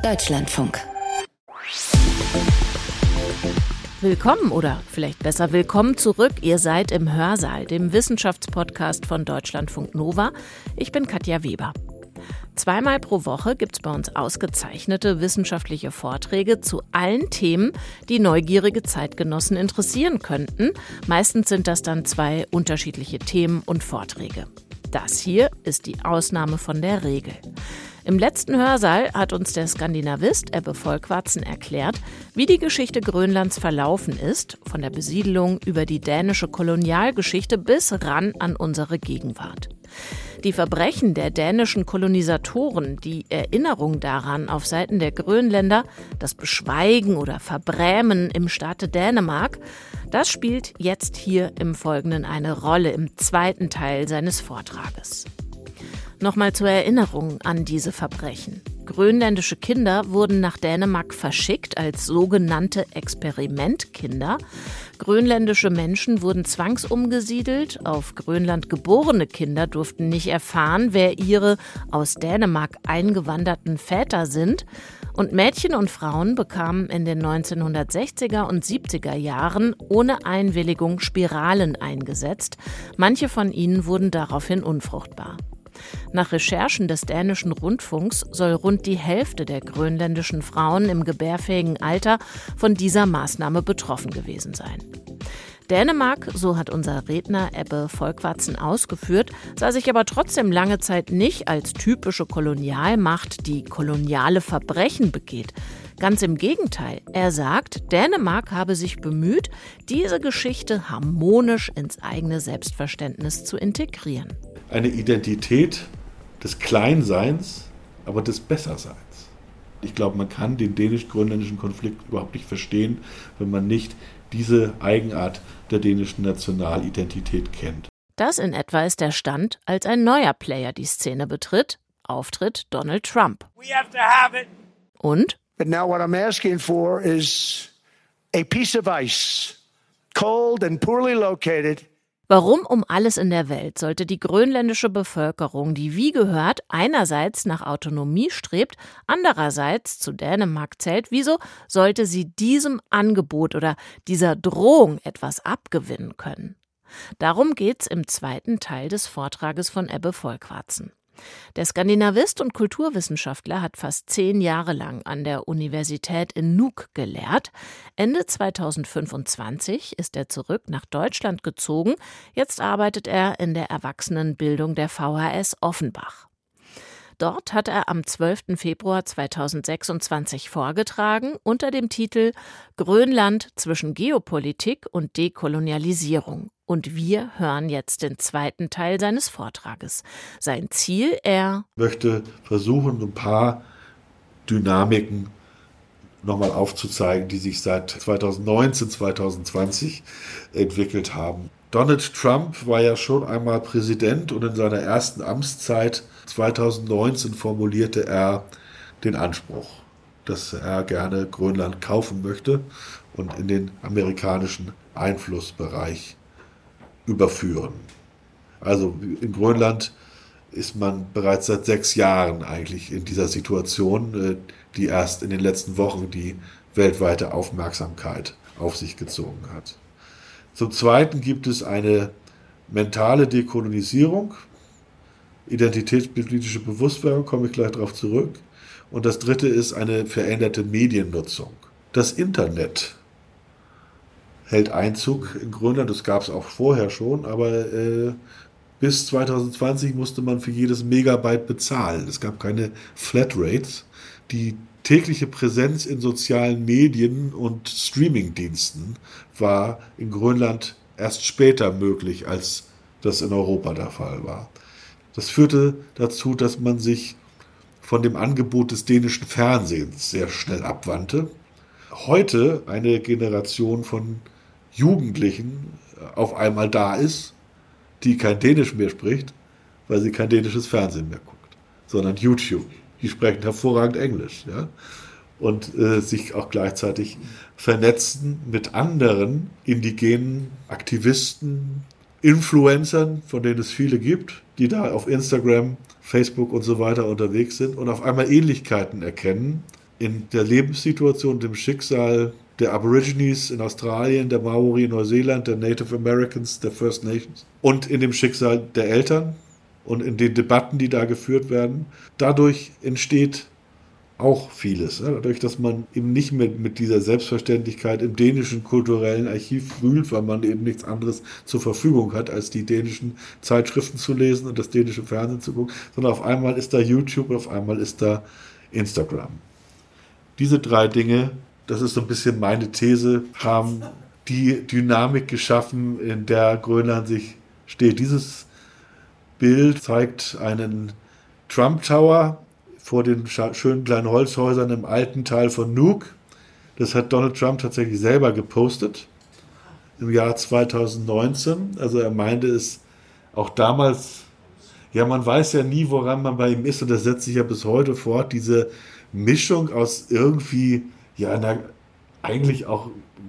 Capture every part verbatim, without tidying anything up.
Deutschlandfunk. Willkommen oder vielleicht besser willkommen zurück. Ihr seid im Hörsaal, dem Wissenschaftspodcast von Deutschlandfunk Nova. Ich bin Katja Weber. Zweimal pro Woche gibt es bei uns ausgezeichnete wissenschaftliche Vorträge zu allen Themen, die neugierige Zeitgenossen interessieren könnten. Meistens sind das dann zwei unterschiedliche Themen und Vorträge. Das hier ist die Ausnahme von der Regel. Im letzten Hörsaal hat uns der Skandinavist Ebbe Folkvardsen erklärt, wie die Geschichte Grönlands verlaufen ist, von der Besiedelung über die dänische Kolonialgeschichte bis ran an unsere Gegenwart. Die Verbrechen der dänischen Kolonisatoren, die Erinnerung daran auf Seiten der Grönländer, das Beschweigen oder Verbrämen im Staate Dänemark, das spielt jetzt hier im Folgenden eine Rolle im zweiten Teil seines Vortrages. Nochmal zur Erinnerung an diese Verbrechen. Grönländische Kinder wurden nach Dänemark verschickt als sogenannte Experimentkinder. Grönländische Menschen wurden zwangsumgesiedelt. Auf Grönland geborene Kinder durften nicht erfahren, wer ihre aus Dänemark eingewanderten Väter sind. Und Mädchen und Frauen bekamen in den neunzehnhundertsechziger und siebziger Jahren ohne Einwilligung Spiralen eingesetzt. Manche von ihnen wurden daraufhin unfruchtbar. Nach Recherchen des dänischen Rundfunks soll rund die Hälfte der grönländischen Frauen im gebärfähigen Alter von dieser Maßnahme betroffen gewesen sein. Dänemark, so hat unser Redner Ebbe Folkvardsen ausgeführt, sah sich aber trotzdem lange Zeit nicht als typische Kolonialmacht, die koloniale Verbrechen begeht. Ganz im Gegenteil, er sagt, Dänemark habe sich bemüht, diese Geschichte harmonisch ins eigene Selbstverständnis zu integrieren. Eine Identität des Kleinseins, aber des Besserseins. Ich glaube, man kann den dänisch-grönländischen Konflikt überhaupt nicht verstehen, wenn man nicht diese Eigenart der dänischen Nationalidentität kennt. Das in etwa ist der Stand, als ein neuer Player die Szene betritt, Auftritt Donald Trump. We have to have it. Und? But now what I'm asking for is a piece of ice, cold and poorly located. Warum um alles in der Welt sollte die grönländische Bevölkerung, die wie gehört einerseits nach Autonomie strebt, andererseits zu Dänemark zählt, wieso sollte sie diesem Angebot oder dieser Drohung etwas abgewinnen können? Darum geht's im zweiten Teil des Vortrages von Ebbe Folkvardsen. Der Skandinavist und Kulturwissenschaftler hat fast zehn Jahre lang an der Universität in Nuuk gelehrt. Ende zweitausendfünfundzwanzig ist er zurück nach Deutschland gezogen. Jetzt arbeitet er in der Erwachsenenbildung der V H S Offenbach. Dort hat er am zwölften Februar zweitausendsechsundzwanzig vorgetragen unter dem Titel »Grönland zwischen Geopolitik und Dekolonialisierung«. Und wir hören jetzt den zweiten Teil seines Vortrages. Sein Ziel, er möchte versuchen, ein paar Dynamiken nochmal aufzuzeigen, die sich seit zweitausendneunzehn, zweitausendzwanzig entwickelt haben. Donald Trump war ja schon einmal Präsident und in seiner ersten Amtszeit zweitausendneunzehn formulierte er den Anspruch, dass er gerne Grönland kaufen möchte und in den amerikanischen Einflussbereich überführen. Also in Grönland ist man bereits seit sechs Jahren eigentlich in dieser Situation, die erst in den letzten Wochen die weltweite Aufmerksamkeit auf sich gezogen hat. Zum Zweiten gibt es eine mentale Dekolonisierung, identitätspolitische Bewusstwerdung, komme ich gleich darauf zurück. Und das Dritte ist eine veränderte Mediennutzung. Das Internet hält Einzug in Grönland, das gab es auch vorher schon, aber äh, bis zweitausendzwanzig musste man für jedes Megabyte bezahlen. Es gab keine Flatrates. Die tägliche Präsenz in sozialen Medien und Streamingdiensten war in Grönland erst später möglich, als das in Europa der Fall war. Das führte dazu, dass man sich von dem Angebot des dänischen Fernsehens sehr schnell abwandte. Heute eine Generation von Jugendlichen auf einmal da ist, die kein Dänisch mehr spricht, weil sie kein dänisches Fernsehen mehr guckt, sondern YouTube. Die sprechen hervorragend Englisch, ja, und äh, sich auch gleichzeitig vernetzen mit anderen indigenen Aktivisten, Influencern, von denen es viele gibt, die da auf Instagram, Facebook und so weiter unterwegs sind und auf einmal Ähnlichkeiten erkennen in der Lebenssituation, dem Schicksal der Aborigines in Australien, der Maori in Neuseeland, der Native Americans, der First Nations und in dem Schicksal der Eltern und in den Debatten, die da geführt werden. Dadurch entsteht auch vieles. Dadurch, dass man eben nicht mehr mit dieser Selbstverständlichkeit im dänischen kulturellen Archiv wühlt, weil man eben nichts anderes zur Verfügung hat, als die dänischen Zeitschriften zu lesen und das dänische Fernsehen zu gucken, sondern auf einmal ist da YouTube und auf einmal ist da Instagram. Diese drei Dinge, das ist so ein bisschen meine These, haben die Dynamik geschaffen, in der Grönland sich steht. Dieses Bild zeigt einen Trump Tower vor den schönen kleinen Holzhäusern im alten Teil von Nuuk. Das hat Donald Trump tatsächlich selber gepostet im Jahr zweitausendneunzehn. Also er meinte es auch damals, ja, man weiß ja nie, woran man bei ihm ist, und das setzt sich ja bis heute fort, diese Mischung aus irgendwie, ja, einer eigentlich auch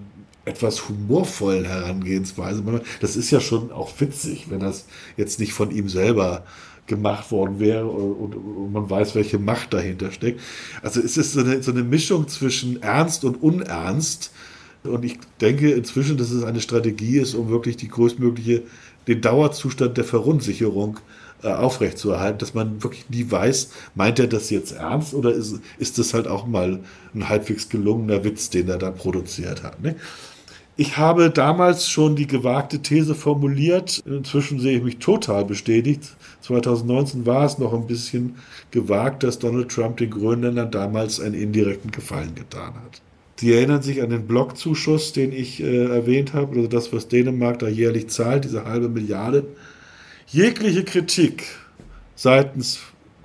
etwas humorvollen Herangehensweise. Das ist ja schon auch witzig, wenn das jetzt nicht von ihm selber gemacht worden wäre und, und man weiß, welche Macht dahinter steckt. Also es ist so eine, so eine Mischung zwischen Ernst und Unernst, und ich denke inzwischen, dass es eine Strategie ist, um wirklich die größtmögliche, den Dauerzustand der Verunsicherung äh, aufrechtzuerhalten, dass man wirklich nie weiß, meint er das jetzt ernst oder ist, ist das halt auch mal ein halbwegs gelungener Witz, den er da produziert hat, ne? Ich habe damals schon die gewagte These formuliert, inzwischen sehe ich mich total bestätigt. zweitausendneunzehn war es noch ein bisschen gewagt, dass Donald Trump den Grönländern damals einen indirekten Gefallen getan hat. Sie erinnern sich an den Blockzuschuss, den ich äh, erwähnt habe, also das, was Dänemark da jährlich zahlt, diese halbe Milliarde. Jegliche Kritik seitens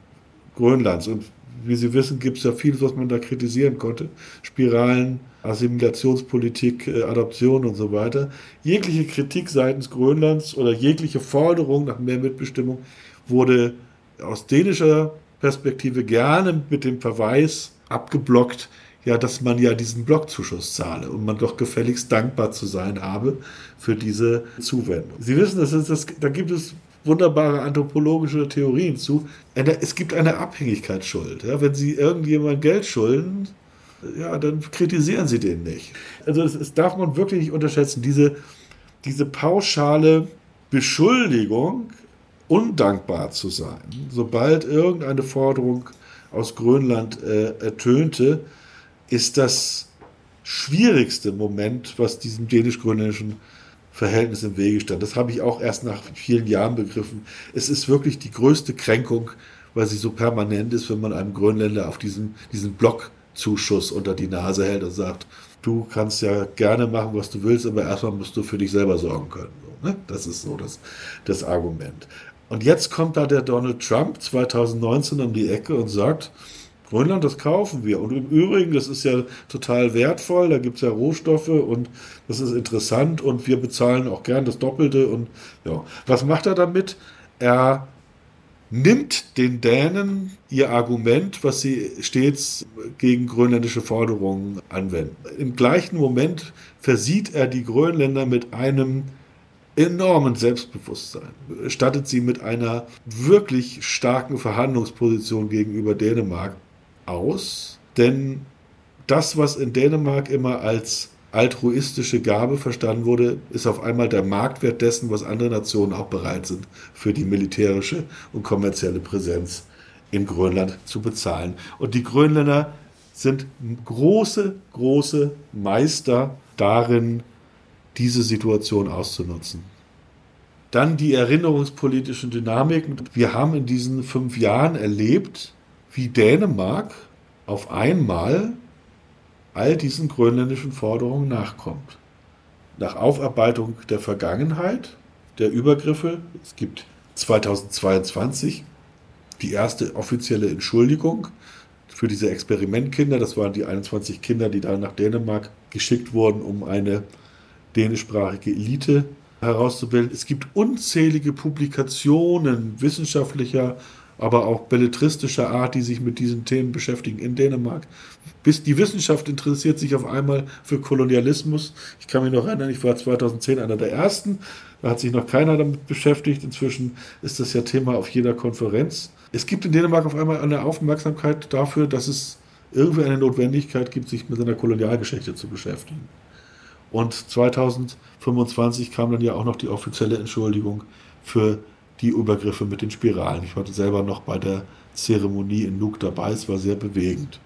Grönlands, und wie Sie wissen, gibt es ja vieles, was man da kritisieren konnte, Spiralen, Assimilationspolitik, äh, Adoption und so weiter. Jegliche Kritik seitens Grönlands oder jegliche Forderung nach mehr Mitbestimmung wurde aus dänischer Perspektive gerne mit dem Verweis abgeblockt, ja, dass man ja diesen Blockzuschuss zahle und man doch gefälligst dankbar zu sein habe für diese Zuwendung. Sie wissen, das ist das, da gibt es wunderbare anthropologische Theorien zu. Es gibt eine Abhängigkeitsschuld. Ja, wenn Sie irgendjemand Geld schulden, ja, dann kritisieren Sie den nicht. Also das, das darf man wirklich nicht unterschätzen. Diese, diese pauschale Beschuldigung, undankbar zu sein, sobald irgendeine Forderung aus Grönland äh, ertönte, ist das schwierigste Moment, was diesem dänisch-grönländischen Verhältnis im Wege stand. Das habe ich auch erst nach vielen Jahren begriffen. Es ist wirklich die größte Kränkung, weil sie so permanent ist, wenn man einem Grönländer auf diesen, diesen Blockzuschuss unter die Nase hält und sagt, du kannst ja gerne machen, was du willst, aber erstmal musst du für dich selber sorgen können. So, ne? Das ist so das, das Argument. Und jetzt kommt da der Donald Trump zweitausendneunzehn um die Ecke und sagt, Grönland, das kaufen wir. Und im Übrigen, das ist ja total wertvoll, da gibt es ja Rohstoffe und das ist interessant und wir bezahlen auch gern das Doppelte. Und ja, was macht er damit? Er nimmt den Dänen ihr Argument, was sie stets gegen grönländische Forderungen anwenden. Im gleichen Moment versieht er die Grönländer mit einem enormen Selbstbewusstsein, stattet sie mit einer wirklich starken Verhandlungsposition gegenüber Dänemark aus, denn das, was in Dänemark immer als altruistische Gabe verstanden wurde, ist auf einmal der Marktwert dessen, was andere Nationen auch bereit sind, für die militärische und kommerzielle Präsenz in Grönland zu bezahlen. Und die Grönländer sind große, große Meister darin, diese Situation auszunutzen. Dann die erinnerungspolitischen Dynamiken. Wir haben in diesen fünf Jahren erlebt, wie Dänemark auf einmal all diesen grönländischen Forderungen nachkommt. Nach Aufarbeitung der Vergangenheit, der Übergriffe, es gibt zweitausendzweiundzwanzig die erste offizielle Entschuldigung für diese Experimentkinder. Das waren die einundzwanzig Kinder, die dann nach Dänemark geschickt wurden, um eine dänischsprachige Elite herauszubilden. Es gibt unzählige Publikationen wissenschaftlicher, aber auch belletristischer Art, die sich mit diesen Themen beschäftigen in Dänemark. Bis die Wissenschaft interessiert sich auf einmal für Kolonialismus. Ich kann mich noch erinnern, ich war zweitausendzehn einer der Ersten. Da hat sich noch keiner damit beschäftigt. Inzwischen ist das ja Thema auf jeder Konferenz. Es gibt in Dänemark auf einmal eine Aufmerksamkeit dafür, dass es irgendwie eine Notwendigkeit gibt, sich mit seiner Kolonialgeschichte zu beschäftigen. Und zweitausendfünfundzwanzig kam dann ja auch noch die offizielle Entschuldigung für die Übergriffe mit den Spiralen. Ich war selber noch bei der Zeremonie in Nuuk dabei, es war sehr bewegend.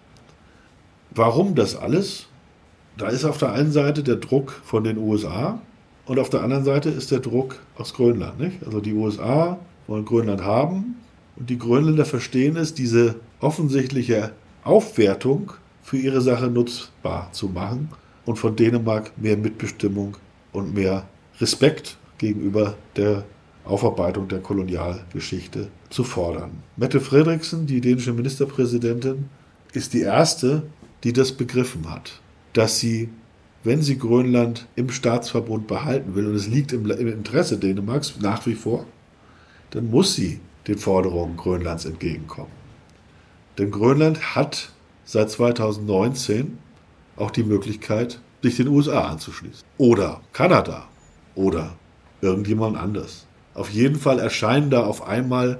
Warum das alles? Da ist auf der einen Seite der Druck von den U S A und auf der anderen Seite ist der Druck aus Grönland. Nicht? Also die U S A wollen Grönland haben und die Grönländer verstehen es, diese offensichtliche Aufwertung für ihre Sache nutzbar zu machen und von Dänemark mehr Mitbestimmung und mehr Respekt gegenüber der Aufarbeitung der Kolonialgeschichte zu fordern. Mette Frederiksen, die dänische Ministerpräsidentin, ist die erste, die das begriffen hat, dass sie, wenn sie Grönland im Staatsverbund behalten will, und es liegt im, im Interesse Dänemarks nach wie vor, dann muss sie den Forderungen Grönlands entgegenkommen. Denn Grönland hat seit zweitausendneunzehn auch die Möglichkeit, sich den U S A anzuschließen. Oder Kanada. Oder irgendjemand anders. Auf jeden Fall erscheinen da auf einmal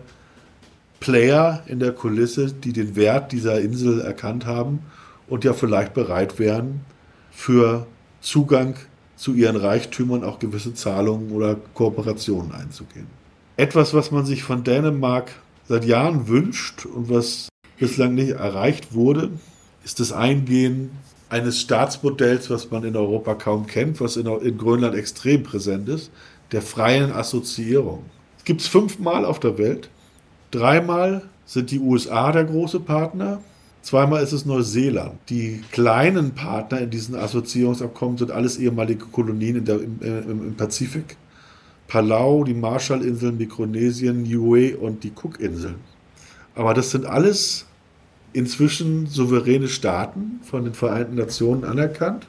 Player in der Kulisse, die den Wert dieser Insel erkannt haben und ja vielleicht bereit wären, für Zugang zu ihren Reichtümern auch gewisse Zahlungen oder Kooperationen einzugehen. Etwas, was man sich von Dänemark seit Jahren wünscht und was bislang nicht erreicht wurde, ist das Eingehen eines Staatsmodells, was man in Europa kaum kennt, was in, in Grönland extrem präsent ist, der freien Assoziierung. Es gibt es fünfmal auf der Welt. Dreimal sind die U S A der große Partner. Zweimal ist es Neuseeland. Die kleinen Partner in diesen Assoziierungsabkommen sind alles ehemalige Kolonien in der, im, im, im Pazifik. Palau, die Marshallinseln, Mikronesien, Niue und die Cookinseln. Aber das sind alles inzwischen souveräne Staaten von den Vereinten Nationen anerkannt,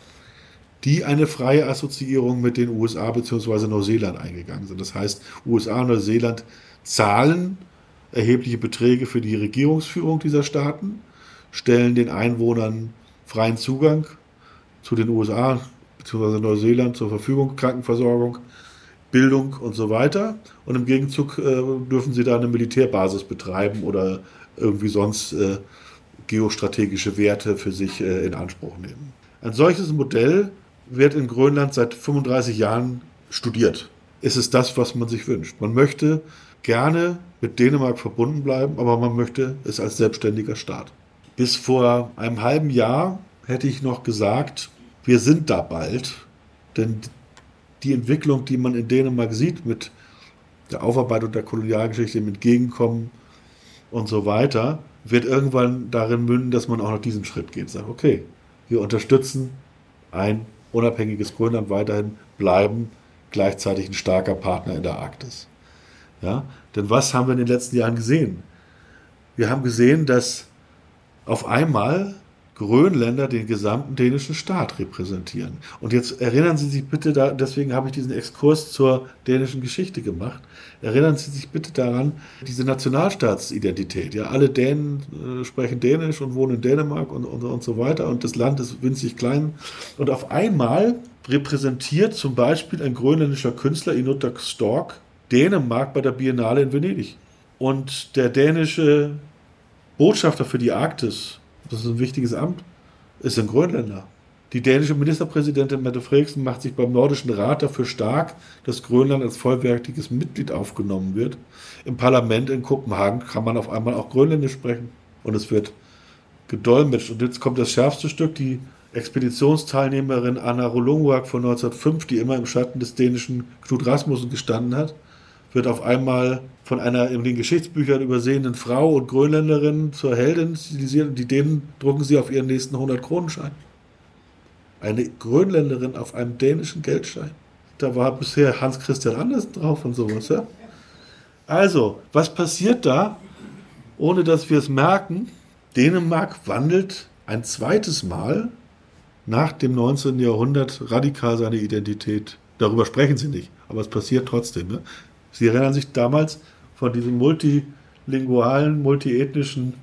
die eine freie Assoziierung mit den U S A bzw. Neuseeland eingegangen sind. Das heißt, U S A und Neuseeland zahlen erhebliche Beträge für die Regierungsführung dieser Staaten, stellen den Einwohnern freien Zugang zu den U S A bzw. Neuseeland zur Verfügung, Krankenversorgung, Bildung und so weiter. Und im Gegenzug äh, dürfen sie da eine Militärbasis betreiben oder irgendwie sonst äh, geostrategische Werte für sich äh, in Anspruch nehmen. Ein solches Modell wird in Grönland seit fünfunddreißig Jahren studiert. Ist es das, was man sich wünscht? Man möchte gerne mit Dänemark verbunden bleiben, aber man möchte es als selbstständiger Staat. Bis vor einem halben Jahr hätte ich noch gesagt, wir sind da bald, denn die Entwicklung, die man in Dänemark sieht, mit der Aufarbeitung der Kolonialgeschichte, dem Entgegenkommen und so weiter, wird irgendwann darin münden, dass man auch noch diesen Schritt geht. Sagt, okay, wir unterstützen ein unabhängiges Grönland weiterhin, bleiben gleichzeitig ein starker Partner in der Arktis. Ja? Denn was haben wir in den letzten Jahren gesehen? Wir haben gesehen, dass auf einmal Grönländer den gesamten dänischen Staat repräsentieren. Und jetzt erinnern Sie sich bitte, da, deswegen habe ich diesen Exkurs zur dänischen Geschichte gemacht, erinnern Sie sich bitte daran, diese Nationalstaatsidentität. Ja, alle Dänen äh, sprechen Dänisch und wohnen in Dänemark und, und, und so weiter und das Land ist winzig klein. Und auf einmal repräsentiert zum Beispiel ein grönländischer Künstler, Inutak Stork, Dänemark bei der Biennale in Venedig. Und der dänische Botschafter für die Arktis, das ist ein wichtiges Amt, ist ein Grönländer. Die dänische Ministerpräsidentin Mette Frederiksen macht sich beim Nordischen Rat dafür stark, dass Grönland als vollwertiges Mitglied aufgenommen wird. Im Parlament in Kopenhagen kann man auf einmal auch Grönländisch sprechen und es wird gedolmetscht. Und jetzt kommt das schärfste Stück, die Expeditionsteilnehmerin Anna Rolunguak von neunzehnhundertfünf, die immer im Schatten des dänischen Knud Rasmussen gestanden hat, wird auf einmal von einer in den Geschichtsbüchern übersehenen Frau und Grönländerin zur Heldin stilisiert und die Dänen drucken sie auf ihren nächsten hundert-Kronenschein. Eine Grönländerin auf einem dänischen Geldschein. Da war bisher Hans Christian Andersen drauf und sowas. Ja? Also, was passiert da, ohne dass wir es merken? Dänemark wandelt ein zweites Mal nach dem neunzehnten Jahrhundert radikal seine Identität. Darüber sprechen sie nicht, aber es passiert trotzdem. Ne? Sie erinnern sich damals von diesem multilingualen, multiethnischen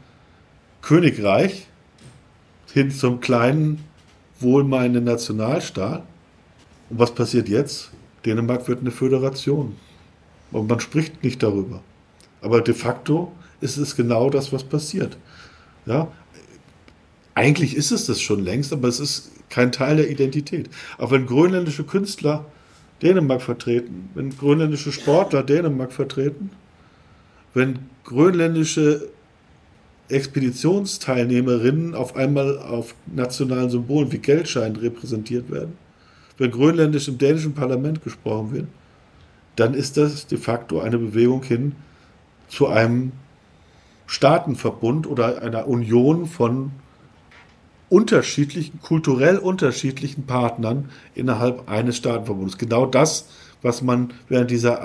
Königreich hin zum kleinen, wohlmeinenden Nationalstaat. Und was passiert jetzt? Dänemark wird eine Föderation. Und man spricht nicht darüber. Aber de facto ist es genau das, was passiert. Ja? Eigentlich ist es das schon längst, aber es ist kein Teil der Identität. Auch wenn grönländische Künstler Dänemark vertreten, wenn grönländische Sportler Dänemark vertreten, wenn grönländische Expeditionsteilnehmerinnen auf einmal auf nationalen Symbolen wie Geldscheinen repräsentiert werden, wenn grönländisch im dänischen Parlament gesprochen wird, dann ist das de facto eine Bewegung hin zu einem Staatenverbund oder einer Union von unterschiedlichen, kulturell unterschiedlichen Partnern innerhalb eines Staatenverbundes. Genau das, was man während dieser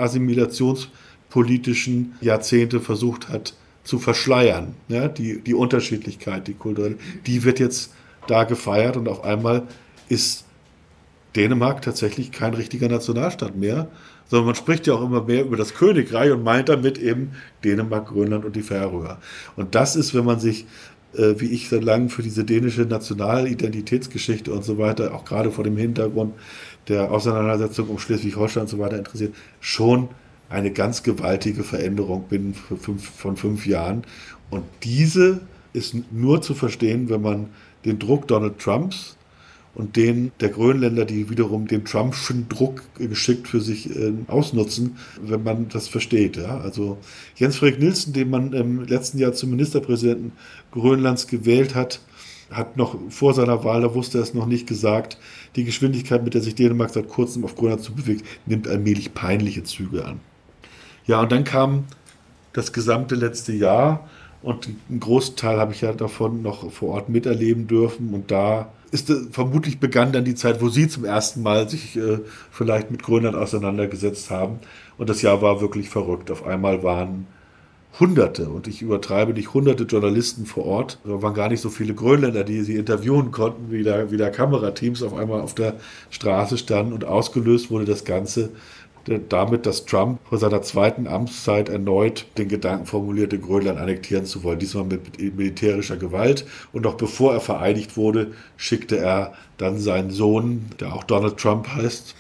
assimilationspolitischen Jahrzehnte versucht hat zu verschleiern. Ja, die, die Unterschiedlichkeit, die kulturelle, die wird jetzt da gefeiert und auf einmal ist Dänemark tatsächlich kein richtiger Nationalstaat mehr, sondern man spricht ja auch immer mehr über das Königreich und meint damit eben Dänemark, Grönland und die Färöer. Und das ist, wenn man sich, äh, wie ich seit langem, für diese dänische Nationalidentitätsgeschichte und so weiter, auch gerade vor dem Hintergrund der Auseinandersetzung um Schleswig-Holstein und so weiter interessiert, schon eine ganz gewaltige Veränderung binnen fünf, von fünf Jahren. Und diese ist nur zu verstehen, wenn man den Druck Donald Trumps und den der Grönländer, die wiederum den Trumpschen Druck geschickt für sich äh, ausnutzen, wenn man das versteht. Ja? Also Jens Frederik Nielsen, den man im letzten Jahr zum Ministerpräsidenten Grönlands gewählt hat, hat noch vor seiner Wahl, da wusste er es noch nicht, gesagt, die Geschwindigkeit, mit der sich Dänemark seit kurzem auf Grönland zu bewegt, nimmt allmählich peinliche Züge an. Ja, und dann kam das gesamte letzte Jahr und einen großen Teil habe ich ja davon noch vor Ort miterleben dürfen. Und da ist vermutlich begann dann die Zeit, wo Sie zum ersten Mal sich äh, vielleicht mit Grönland auseinandergesetzt haben. Und das Jahr war wirklich verrückt. Auf einmal waren Hunderte, und ich übertreibe nicht, hunderte Journalisten vor Ort. Da waren gar nicht so viele Grönländer, die sie interviewen konnten, wie da, wie da Kamerateams auf einmal auf der Straße standen. Und ausgelöst wurde das Ganze damit, dass Trump vor seiner zweiten Amtszeit erneut den Gedanken formulierte, Grönland annektieren zu wollen, diesmal mit militärischer Gewalt. Und noch bevor er vereidigt wurde, schickte er dann seinen Sohn, der auch Donald Trump heißt,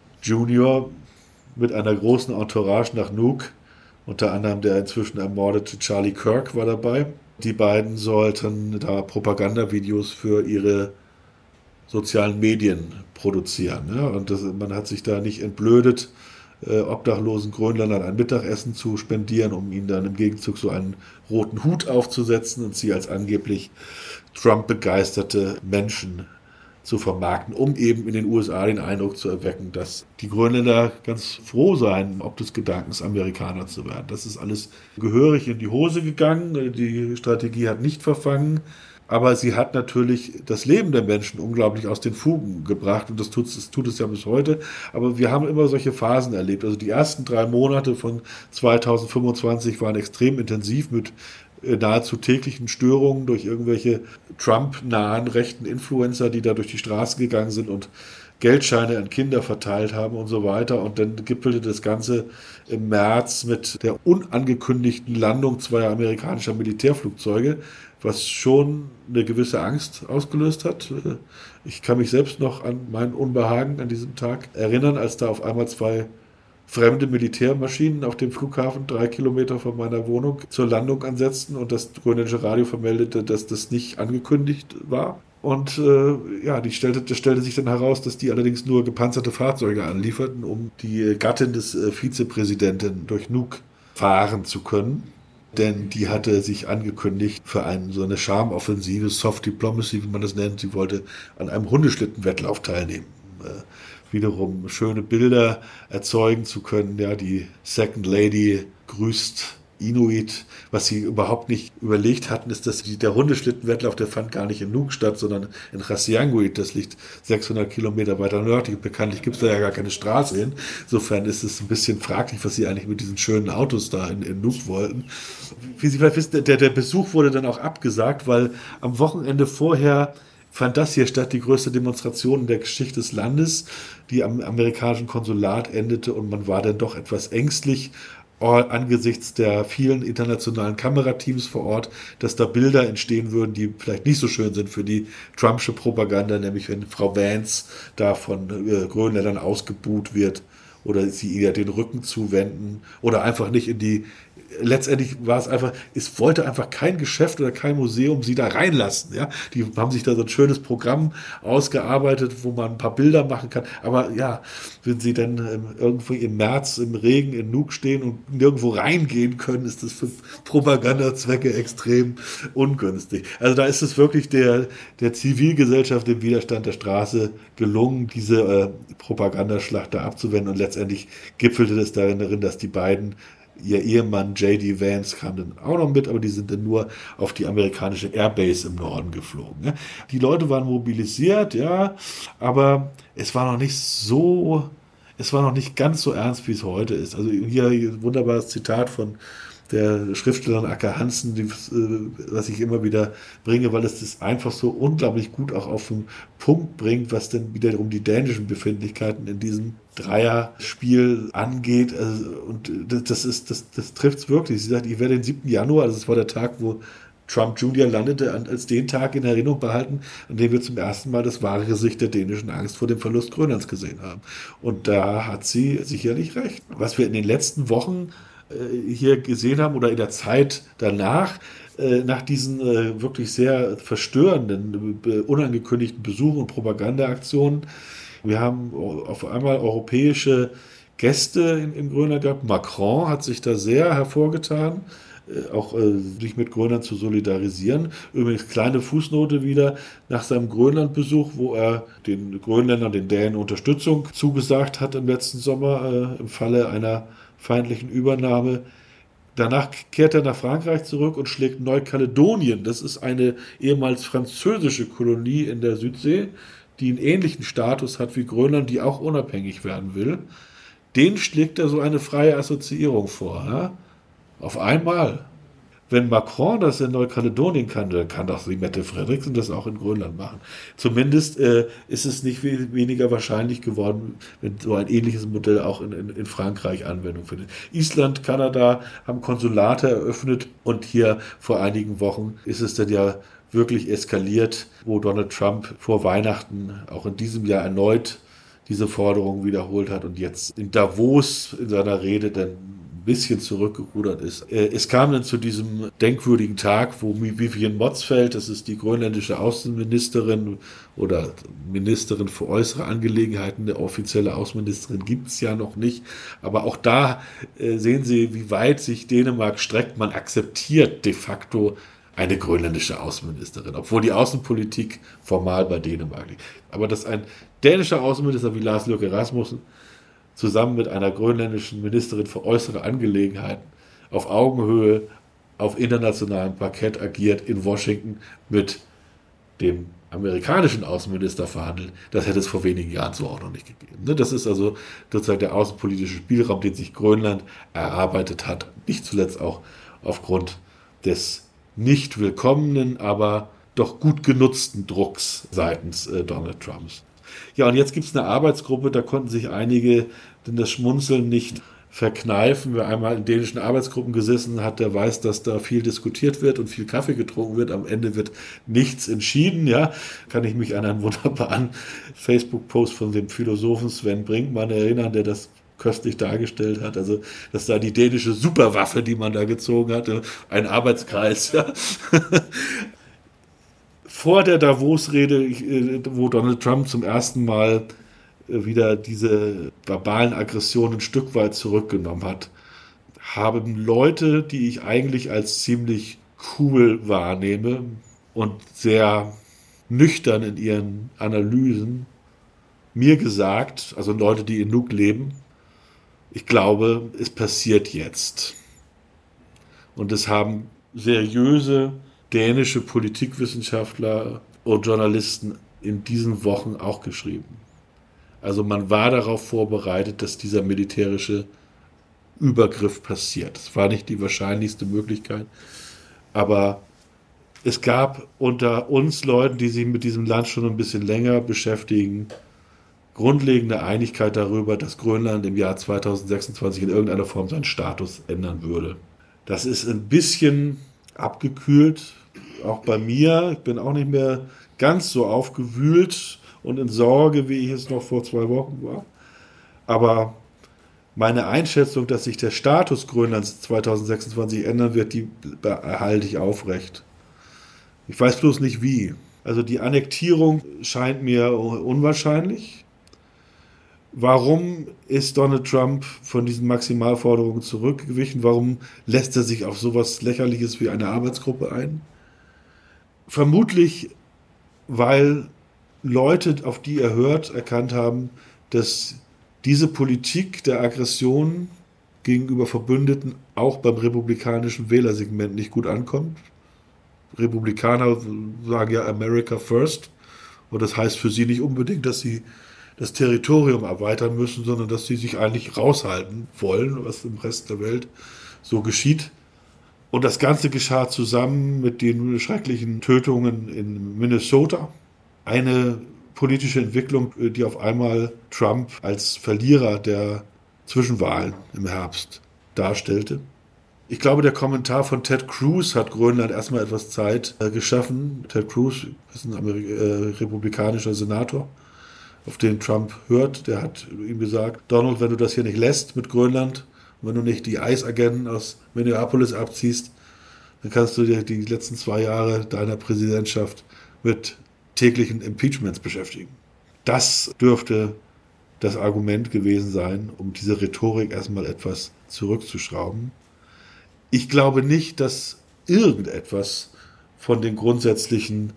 Junior, mit einer großen Entourage nach Nuuk. Unter anderem der inzwischen ermordete Charlie Kirk war dabei. Die beiden sollten da Propagandavideos für ihre sozialen Medien produzieren. Ja? Und das, man hat sich da nicht entblödet, äh, obdachlosen Grönländern ein Mittagessen zu spendieren, um ihnen dann im Gegenzug so einen roten Hut aufzusetzen und sie als angeblich Trump-begeisterte Menschen zu vermarkten, um eben in den U S A den Eindruck zu erwecken, dass die Grönländer ganz froh seien, ob des Gedankens Amerikaner zu werden. Das ist alles gehörig in die Hose gegangen, die Strategie hat nicht verfangen, aber sie hat natürlich das Leben der Menschen unglaublich aus den Fugen gebracht und das tut, das tut es ja bis heute. Aber wir haben immer solche Phasen erlebt. Also die ersten drei Monate von zweitausendfünfundzwanzig waren extrem intensiv mit nahezu täglichen Störungen durch irgendwelche Trump-nahen rechten Influencer, die da durch die Straßen gegangen sind und Geldscheine an Kinder verteilt haben und so weiter. Und dann gipfelte das Ganze im März mit der unangekündigten Landung zweier amerikanischer Militärflugzeuge, was schon eine gewisse Angst ausgelöst hat. Ich kann mich selbst noch an mein Unbehagen an diesem Tag erinnern, als da auf einmal zwei fremde Militärmaschinen auf dem Flughafen drei Kilometer von meiner Wohnung zur Landung ansetzten und das grönländische Radio vermeldete, dass das nicht angekündigt war. Und äh, ja, die stellte, das stellte sich dann heraus, dass die allerdings nur gepanzerte Fahrzeuge anlieferten, um die Gattin des äh, Vizepräsidenten durch Nuuk fahren zu können. Denn die hatte sich angekündigt für einen, so eine Charmoffensive, Soft Diplomacy, wie man das nennt. Sie wollte an einem Hundeschlittenwettlauf teilnehmen. Äh, wiederum schöne Bilder erzeugen zu können. Ja, die Second Lady grüßt Inuit. Was sie überhaupt nicht überlegt hatten, ist, dass die, der Hundeschlittenwettlauf, der fand gar nicht in Nuuk statt, sondern in Qasigiannguit. Das liegt sechshundert Kilometer weiter nördlich. Bekanntlich gibt es da ja gar keine Straße hin. Insofern ist es ein bisschen fraglich, was sie eigentlich mit diesen schönen Autos da in, in Nuuk wollten. Wie Sie vielleicht wissen, der, der Besuch wurde dann auch abgesagt, weil am Wochenende vorher fand das hier statt, die größte Demonstration in der Geschichte des Landes, die am amerikanischen Konsulat endete und man war dann doch etwas ängstlich angesichts der vielen internationalen Kamerateams vor Ort, dass da Bilder entstehen würden, die vielleicht nicht so schön sind für die Trumpsche Propaganda, nämlich wenn Frau Vance da von äh, Grönländern ausgebuht wird oder sie ihr den Rücken zuwenden oder einfach nicht in die letztendlich war es einfach, es wollte einfach kein Geschäft oder kein Museum sie da reinlassen. Ja? Die haben sich da so ein schönes Programm ausgearbeitet, wo man ein paar Bilder machen kann. Aber ja, wenn sie dann ähm, irgendwo im März im Regen in Nuuk stehen und nirgendwo reingehen können, ist das für Propagandazwecke extrem ungünstig. Also da ist es wirklich der, der Zivilgesellschaft im Widerstand der Straße gelungen, diese äh, Propagandaschlacht da abzuwenden. Und letztendlich gipfelte das darin, dass die beiden, ihr Ehemann J D Vance kam dann auch noch mit, aber die sind dann nur auf die amerikanische Airbase im Norden geflogen. Ja. Die Leute waren mobilisiert, ja, aber es war noch nicht so, es war noch nicht ganz so ernst, wie es heute ist. Also hier ein wunderbares Zitat von der Schriftstellerin Acker Hansen, die, was ich immer wieder bringe, weil es das einfach so unglaublich gut auch auf den Punkt bringt, was dann wiederum die dänischen Befindlichkeiten in diesem Dreierspiel angeht. Also, und das ist, das, das trifft es wirklich. Sie sagt, ich werde den siebten Januar, also das war der Tag, wo Trump Junior landete, als den Tag in Erinnerung behalten, an dem wir zum ersten Mal das wahre Gesicht der dänischen Angst vor dem Verlust Grönlands gesehen haben. Und da hat sie sicherlich recht. Was wir in den letzten Wochen hier gesehen haben oder in der Zeit danach, nach diesen wirklich sehr verstörenden, unangekündigten Besuchen und Propagandaaktionen. Wir haben auf einmal europäische Gäste in, in Grönland gehabt. Macron hat sich da sehr hervorgetan, auch sich mit Grönland zu solidarisieren. Übrigens kleine Fußnote wieder nach seinem Grönlandbesuch, wo er den Grönländern, den Dänen Unterstützung zugesagt hat im letzten Sommer im Falle einer feindlichen Übernahme. Danach kehrt er nach Frankreich zurück und schlägt Neukaledonien. Das ist eine ehemals französische Kolonie in der Südsee, die einen ähnlichen Status hat wie Grönland, die auch unabhängig werden will. Den schlägt er so eine freie Assoziierung vor. Ja? Auf einmal. Wenn Macron das in Neukaledonien kann, dann kann doch die Mette Frederiksen das auch in Grönland machen. Zumindest äh, ist es nicht we- weniger wahrscheinlich geworden, wenn so ein ähnliches Modell auch in, in, in Frankreich Anwendung findet. Island, Kanada haben Konsulate eröffnet und hier vor einigen Wochen ist es dann ja wirklich eskaliert, wo Donald Trump vor Weihnachten auch in diesem Jahr erneut diese Forderung wiederholt hat und jetzt in Davos in seiner Rede dann bisschen zurückgerudert ist. Es kam dann zu diesem denkwürdigen Tag, wo Vivian Motzfeldt, das ist die grönländische Außenministerin oder Ministerin für äußere Angelegenheiten, eine offizielle Außenministerin gibt es ja noch nicht, aber auch da äh, sehen Sie, wie weit sich Dänemark streckt. Man akzeptiert de facto eine grönländische Außenministerin, obwohl die Außenpolitik formal bei Dänemark liegt. Aber dass ein dänischer Außenminister wie Lars Løkke Rasmussen zusammen mit einer grönländischen Ministerin für äußere Angelegenheiten auf Augenhöhe auf internationalem Parkett agiert, in Washington mit dem amerikanischen Außenminister verhandelt, das hätte es vor wenigen Jahren so auch noch nicht gegeben. Das ist also sozusagen der außenpolitische Spielraum, den sich Grönland erarbeitet hat, nicht zuletzt auch aufgrund des nicht willkommenen, aber doch gut genutzten Drucks seitens äh, Donald Trumps. Ja, und jetzt gibt es eine Arbeitsgruppe, da konnten sich einige denn das Schmunzeln nicht verkneifen. Wer einmal in dänischen Arbeitsgruppen gesessen hat, der weiß, dass da viel diskutiert wird und viel Kaffee getrunken wird. Am Ende wird nichts entschieden. Ja, kann ich mich an einen wunderbaren Facebook-Post von dem Philosophen Sven Brinkmann erinnern, der das köstlich dargestellt hat. Also das da die dänische Superwaffe, die man da gezogen hatte, ein Arbeitskreis. Ja. Vor der Davos-Rede, wo Donald Trump zum ersten Mal wieder diese verbalen Aggressionen ein Stück weit zurückgenommen hat, haben Leute, die ich eigentlich als ziemlich cool wahrnehme und sehr nüchtern in ihren Analysen, mir gesagt, also Leute, die in Nuuk leben, ich glaube, es passiert jetzt. Und es haben seriöse dänische Politikwissenschaftler und Journalisten in diesen Wochen auch geschrieben. Also man war darauf vorbereitet, dass dieser militärische Übergriff passiert. Das war nicht die wahrscheinlichste Möglichkeit, aber es gab unter uns Leuten, die sich mit diesem Land schon ein bisschen länger beschäftigen, grundlegende Einigkeit darüber, dass Grönland im Jahr zweitausendsechsundzwanzig in irgendeiner Form seinen Status ändern würde. Das ist ein bisschen abgekühlt, auch bei mir. Ich bin auch nicht mehr ganz so aufgewühlt und in Sorge, wie ich es noch vor zwei Wochen war. Aber Meine Einschätzung, dass sich der Status Grönlands zweitausendsechsundzwanzig ändern wird, die erhalte ich aufrecht. Ich weiß bloß nicht wie. Also die Annektierung scheint mir unwahrscheinlich. Warum ist Donald Trump von diesen Maximalforderungen zurückgewichen? Warum lässt er sich auf sowas Lächerliches wie eine Arbeitsgruppe ein? Vermutlich, weil Leute, auf die er hört, erkannt haben, dass diese Politik der Aggression gegenüber Verbündeten auch beim republikanischen Wählersegment nicht gut ankommt. Republikaner sagen ja America first und das heißt für sie nicht unbedingt, dass sie das Territorium erweitern müssen, sondern dass sie sich eigentlich raushalten wollen, was im Rest der Welt so geschieht. Und das Ganze geschah zusammen mit den schrecklichen Tötungen in Minnesota. Eine politische Entwicklung, die auf einmal Trump als Verlierer der Zwischenwahlen im Herbst darstellte. Ich glaube, der Kommentar von Ted Cruz hat Grönland erstmal etwas Zeit äh, geschaffen. Ted Cruz ist ein Ameri- äh, republikanischer Senator, auf den Trump hört. Der hat ihm gesagt, Donald, wenn du das hier nicht lässt mit Grönland, und wenn du nicht die ICE-Agenten aus Minneapolis abziehst, dann kannst du dir die letzten zwei Jahre deiner Präsidentschaft mit täglichen Impeachments beschäftigen. Das dürfte das Argument gewesen sein, um diese Rhetorik erstmal etwas zurückzuschrauben. Ich glaube nicht, dass irgendetwas von den grundsätzlichen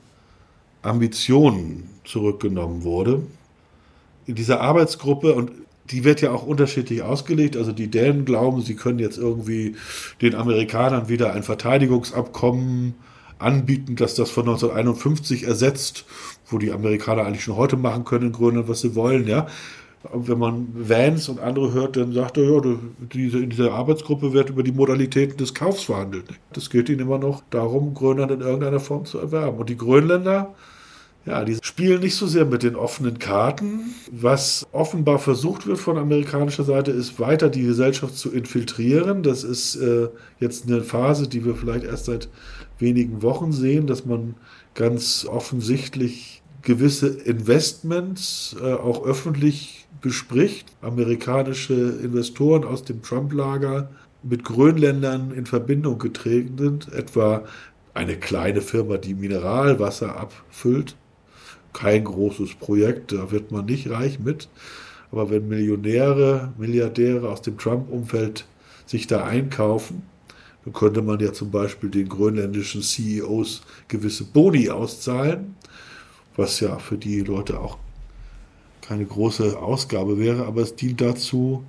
Ambitionen zurückgenommen wurde. In dieser Arbeitsgruppe, und die wird ja auch unterschiedlich ausgelegt, also die Dänen glauben, sie können jetzt irgendwie den Amerikanern wieder ein Verteidigungsabkommen anbieten, dass das von neunzehnhunderteinundfünfzig ersetzt, wo die Amerikaner eigentlich schon heute machen können in Grönland, was sie wollen, ja. Wenn man Vance und andere hört, dann sagt er, ja, diese, in dieser Arbeitsgruppe wird über die Modalitäten des Kaufs verhandelt. Das geht ihnen immer noch darum, Grönland in irgendeiner Form zu erwerben. Und die Grönländer, ja, die spielen nicht so sehr mit den offenen Karten. Was offenbar versucht wird von amerikanischer Seite, ist weiter die Gesellschaft zu infiltrieren. Das ist äh, jetzt eine Phase, die wir vielleicht erst seit wenigen Wochen sehen, dass man ganz offensichtlich gewisse Investments äh, auch öffentlich bespricht. Amerikanische Investoren aus dem Trump-Lager mit Grönländern in Verbindung getreten sind, etwa eine kleine Firma, die Mineralwasser abfüllt. Kein großes Projekt, da wird man nicht reich mit. Aber wenn Millionäre, Milliardäre aus dem Trump-Umfeld sich da einkaufen, dann könnte man ja zum Beispiel den grönländischen C E Os gewisse Boni auszahlen, was ja für die Leute auch keine große Ausgabe wäre, aber es dient dazu,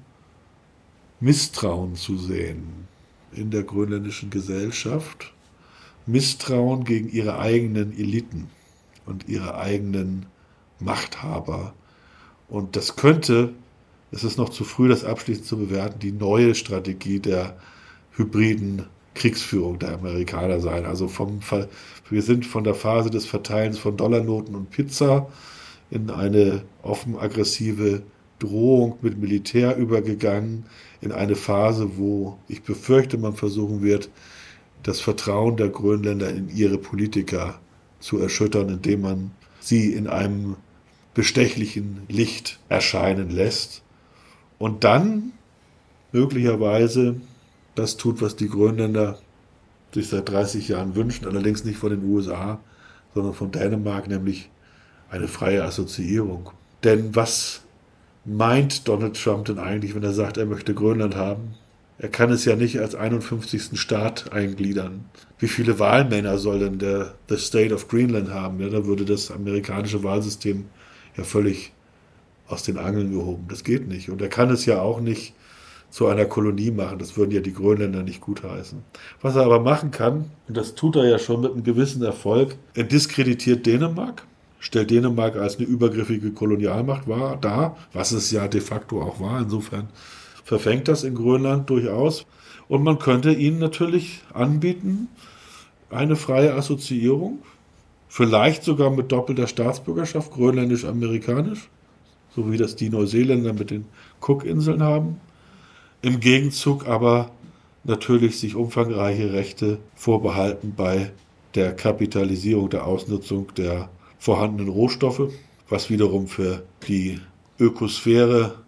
Misstrauen zu sehen in der grönländischen Gesellschaft, Misstrauen gegen ihre eigenen Eliten und ihre eigenen Machthaber. Und das könnte, es ist noch zu früh, das abschließend zu bewerten, die neue Strategie der hybriden Kriegsführung der Amerikaner sein. Also vom, wir sind von der Phase des Verteilens von Dollarnoten und Pizza in eine offen aggressive Drohung mit Militär übergegangen, in eine Phase, wo ich befürchte, man versuchen wird, das Vertrauen der Grönländer in ihre Politiker zu erschüttern, indem man sie in einem bestechlichen Licht erscheinen lässt und dann möglicherweise das tut, was die Grönländer sich seit dreißig Jahren wünschen, allerdings nicht von den U S A, sondern von Dänemark, nämlich eine freie Assoziierung. Denn was meint Donald Trump denn eigentlich, wenn er sagt, er möchte Grönland haben? Er kann es ja nicht als einundfünfzigsten Staat eingliedern. Wie viele Wahlmänner soll denn der The State of Greenland haben? Ja, da würde das amerikanische Wahlsystem ja völlig aus den Angeln gehoben. Das geht nicht. Und er kann es ja auch nicht zu einer Kolonie machen. Das würden ja die Grönländer nicht gutheißen. Was er aber machen kann, und das tut er ja schon mit einem gewissen Erfolg, er diskreditiert Dänemark, stellt Dänemark als eine übergriffige Kolonialmacht war, dar, was es ja de facto auch war. Insofern verfängt das in Grönland durchaus. Und man könnte ihnen natürlich anbieten, eine freie Assoziierung, vielleicht sogar mit doppelter Staatsbürgerschaft, grönländisch-amerikanisch, so wie das die Neuseeländer mit den Cookinseln haben. Im Gegenzug aber natürlich sich umfangreiche Rechte vorbehalten bei der Kapitalisierung, der Ausnutzung der vorhandenen Rohstoffe, was wiederum für die Ökosphäre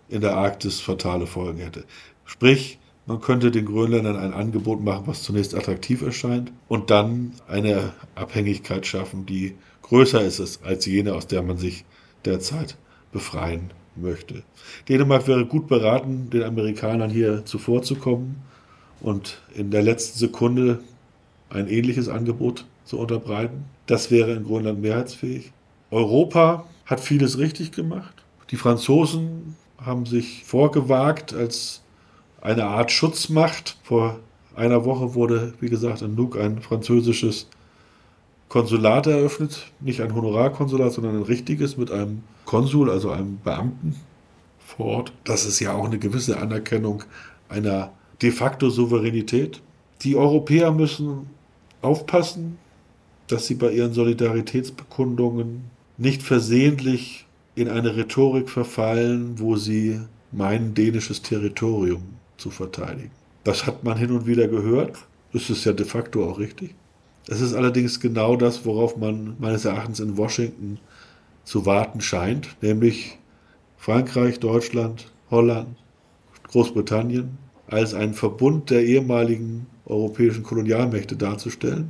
in der Arktis fatale Folgen hätte. Sprich, man könnte den Grönländern ein Angebot machen, was zunächst attraktiv erscheint und dann eine Abhängigkeit schaffen, die größer ist als jene, aus der man sich derzeit befreien möchte. Dänemark wäre gut beraten, den Amerikanern hier zuvorzukommen und in der letzten Sekunde ein ähnliches Angebot zu unterbreiten. Das wäre in Grönland mehrheitsfähig. Europa hat vieles richtig gemacht. Die Franzosen haben sich vorgewagt als eine Art Schutzmacht. Vor einer Woche wurde, wie gesagt, in Nuuk ein französisches Konsulat eröffnet. Nicht ein Honorarkonsulat, sondern ein richtiges mit einem Konsul, also einem Beamten vor Ort. Das ist ja auch eine gewisse Anerkennung einer de facto Souveränität. Die Europäer müssen aufpassen, dass sie bei ihren Solidaritätsbekundungen nicht versehentlich in eine Rhetorik verfallen, wo sie meinen, dänisches Territorium zu verteidigen. Das hat man hin und wieder gehört. Das ist ja de facto auch richtig. Es ist allerdings genau das, worauf man meines Erachtens in Washington zu warten scheint, nämlich Frankreich, Deutschland, Holland, Großbritannien als einen Verbund der ehemaligen europäischen Kolonialmächte darzustellen,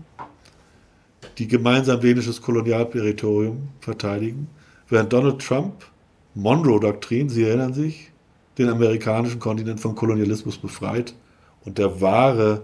die gemeinsam dänisches Kolonialterritorium verteidigen, während Donald Trump, Monroe-Doktrin, Sie erinnern sich, den amerikanischen Kontinent vom Kolonialismus befreit und der wahre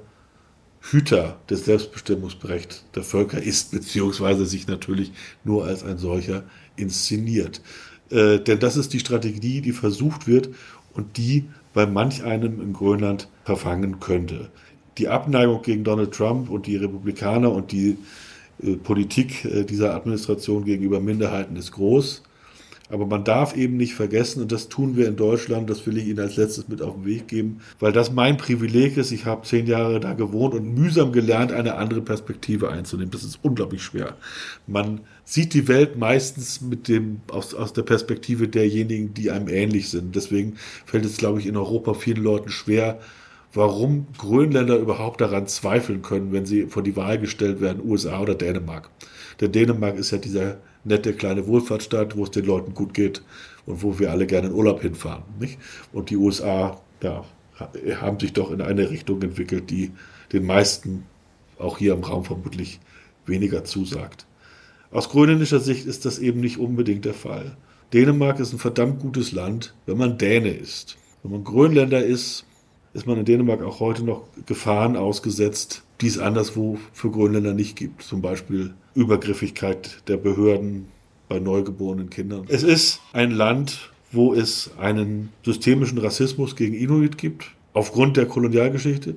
Hüter des Selbstbestimmungsrechts der Völker ist, beziehungsweise sich natürlich nur als ein solcher inszeniert. Äh, denn das ist die Strategie, die versucht wird und die bei manch einem in Grönland verfangen könnte. Die Abneigung gegen Donald Trump und die Republikaner und die äh, Politik äh, dieser Administration gegenüber Minderheiten ist groß. Aber man darf eben nicht vergessen, und das tun wir in Deutschland, das will ich Ihnen als letztes mit auf den Weg geben, weil das mein Privileg ist. Ich habe zehn Jahre da gewohnt und mühsam gelernt, eine andere Perspektive einzunehmen. Das ist unglaublich schwer. Man sieht die Welt meistens mit dem, aus, aus der Perspektive derjenigen, die einem ähnlich sind. Deswegen fällt es, glaube ich, in Europa vielen Leuten schwer, warum Grönländer überhaupt daran zweifeln können, wenn sie vor die Wahl gestellt werden, U S A oder Dänemark. Denn Dänemark ist ja dieser nette kleine Wohlfahrtsstaat, wo es den Leuten gut geht und wo wir alle gerne in Urlaub hinfahren. Nicht? Und die U S A ja, haben sich doch in eine Richtung entwickelt, die den meisten auch hier im Raum vermutlich weniger zusagt. Aus grönländischer Sicht ist das eben nicht unbedingt der Fall. Dänemark ist ein verdammt gutes Land, wenn man Däne ist. Wenn man Grönländer ist, ist man in Dänemark auch heute noch Gefahren ausgesetzt, die es anderswo für Grönländer nicht gibt. Zum Beispiel Übergriffigkeit der Behörden bei neugeborenen Kindern. Es ist ein Land, wo es einen systemischen Rassismus gegen Inuit gibt, aufgrund der Kolonialgeschichte.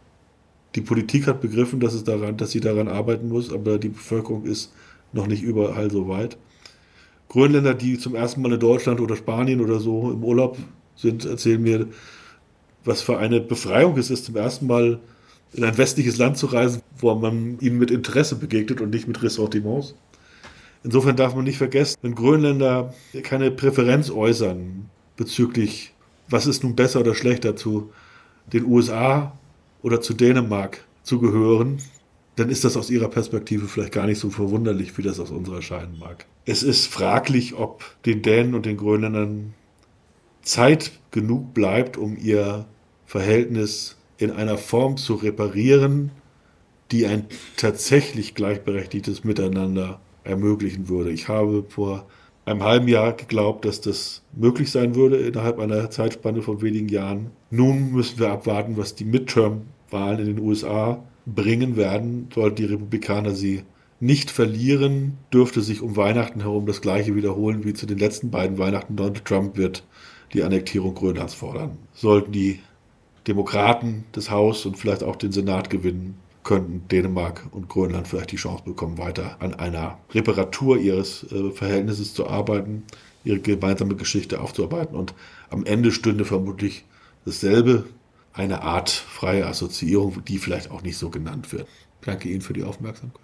Die Politik hat begriffen, dass, es daran, dass sie daran arbeiten muss, aber die Bevölkerung ist noch nicht überall so weit. Grönländer, die zum ersten Mal in Deutschland oder Spanien oder so im Urlaub sind, erzählen mir, was für eine Befreiung es ist, zum ersten Mal in ein westliches Land zu reisen, wo man ihnen mit Interesse begegnet und nicht mit Ressentiments. Insofern darf man nicht vergessen, wenn Grönländer keine Präferenz äußern bezüglich, was ist nun besser oder schlechter, zu den U S A oder zu Dänemark zu gehören, dann ist das aus ihrer Perspektive vielleicht gar nicht so verwunderlich, wie das aus unserer erscheinen mag. Es ist fraglich, ob den Dänen und den Grönländern Zeit genug bleibt, um ihr Verhältnis in einer Form zu reparieren, die ein tatsächlich gleichberechtigtes Miteinander ermöglichen würde. Ich habe vor einem halben Jahr geglaubt, dass das möglich sein würde innerhalb einer Zeitspanne von wenigen Jahren. Nun müssen wir abwarten, was die Midterm-Wahlen in den U S A bringen werden. Sollten die Republikaner sie nicht verlieren, dürfte sich um Weihnachten herum das Gleiche wiederholen wie zu den letzten beiden Weihnachten. Donald Trump wird die Annektierung Grönlands fordern. Sollten die Demokraten das Haus und vielleicht auch den Senat gewinnen, könnten Dänemark und Grönland vielleicht die Chance bekommen, weiter an einer Reparatur ihres äh, Verhältnisses zu arbeiten, ihre gemeinsame Geschichte aufzuarbeiten. Und am Ende stünde vermutlich dasselbe, eine Art freie Assoziierung, die vielleicht auch nicht so genannt wird. Danke Ihnen für die Aufmerksamkeit.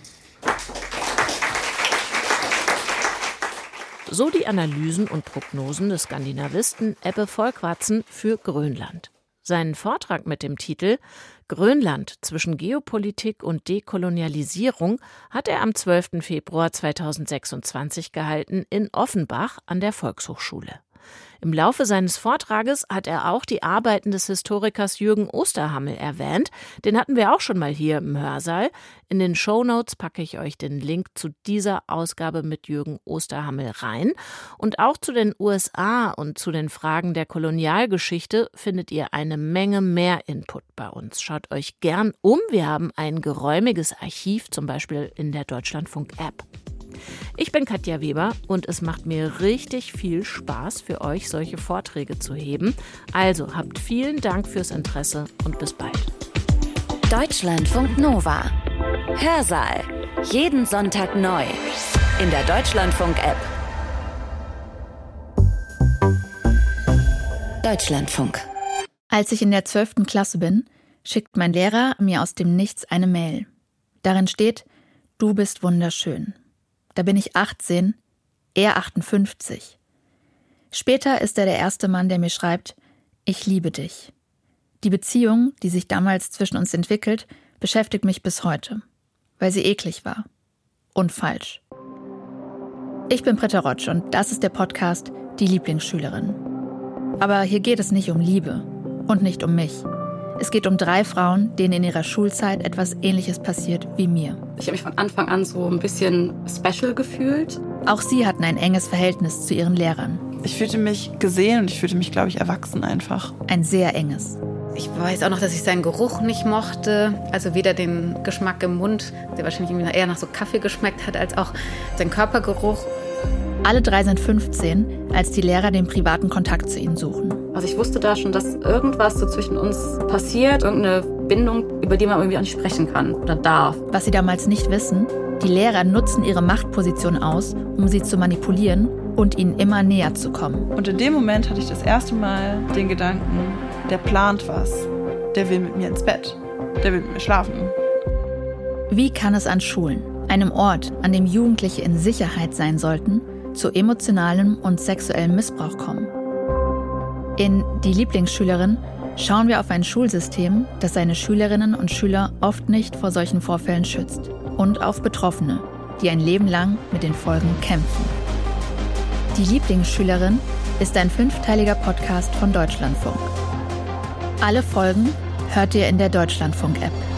So die Analysen und Prognosen des Skandinavisten Ebbe Volkvartsen für Grönland. Seinen Vortrag mit dem Titel »Grönland zwischen Geopolitik und Dekolonialisierung« hat er am zwölften Februar zweitausendsechsundzwanzig gehalten in Offenbach an der Volkshochschule. Im Laufe seines Vortrages hat er auch die Arbeiten des Historikers Jürgen Osterhammel erwähnt. Den hatten wir auch schon mal hier im Hörsaal. In den Shownotes packe ich euch den Link zu dieser Ausgabe mit Jürgen Osterhammel rein. Und auch zu den U S A und zu den Fragen der Kolonialgeschichte findet ihr eine Menge mehr Input bei uns. Schaut euch gern um. Wir haben ein geräumiges Archiv, zum Beispiel in der Deutschlandfunk-App. Ich bin Katja Weber und es macht mir richtig viel Spaß, für euch solche Vorträge zu heben. Also habt vielen Dank fürs Interesse und bis bald. Deutschlandfunk Nova. Hörsaal. Jeden Sonntag neu. In der Deutschlandfunk-App. Deutschlandfunk. Als ich in der zwölften Klasse bin, schickt mein Lehrer mir aus dem Nichts eine Mail. Darin steht: Du bist wunderschön. Da bin ich achtzehn, er achtundfünfzig. Später ist er der erste Mann, der mir schreibt: Ich liebe dich. Die Beziehung, die sich damals zwischen uns entwickelt, beschäftigt mich bis heute, weil sie eklig war und falsch. Ich bin Britta Rotsch und das ist der Podcast Die Lieblingsschülerin. Aber hier geht es nicht um Liebe und nicht um mich. Es geht um drei Frauen, denen in ihrer Schulzeit etwas Ähnliches passiert wie mir. Ich habe mich von Anfang an so ein bisschen special gefühlt. Auch sie hatten ein enges Verhältnis zu ihren Lehrern. Ich fühlte mich gesehen und ich fühlte mich, glaube ich, erwachsen einfach. Ein sehr enges. Ich weiß auch noch, dass ich seinen Geruch nicht mochte. Also weder den Geschmack im Mund, der wahrscheinlich irgendwie eher nach so Kaffee geschmeckt hat, als auch seinen Körpergeruch. Alle drei sind fünfzehn, als die Lehrer den privaten Kontakt zu ihnen suchen. Also ich wusste da schon, dass irgendwas so zwischen uns passiert, irgendeine Bindung, über die man irgendwie auch nicht sprechen kann oder darf. Was sie damals nicht wissen: Die Lehrer nutzen ihre Machtposition aus, um sie zu manipulieren und ihnen immer näher zu kommen. Und in dem Moment hatte ich das erste Mal den Gedanken, der plant was. Der will mit mir ins Bett. Der will mit mir schlafen. Wie kann es an Schulen, einem Ort, an dem Jugendliche in Sicherheit sein sollten, zu emotionalem und sexuellem Missbrauch kommen? In Die Lieblingsschülerin schauen wir auf ein Schulsystem, das seine Schülerinnen und Schüler oft nicht vor solchen Vorfällen schützt. Und auf Betroffene, die ein Leben lang mit den Folgen kämpfen. Die Lieblingsschülerin ist ein fünfteiliger Podcast von Deutschlandfunk. Alle Folgen hört ihr in der Deutschlandfunk-App.